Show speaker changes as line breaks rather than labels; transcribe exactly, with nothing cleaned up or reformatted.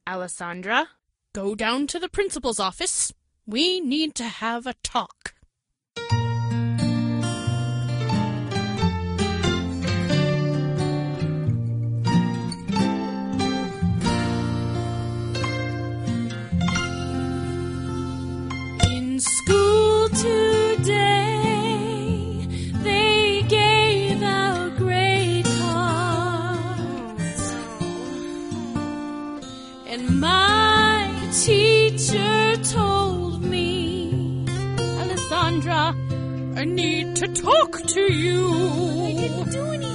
Alessandra, go down to the principal's office. We need to have a talk. In school today, they gave out grade cards, and my teacher told me, Alessandra, I need to talk to you.
I didn't do anything.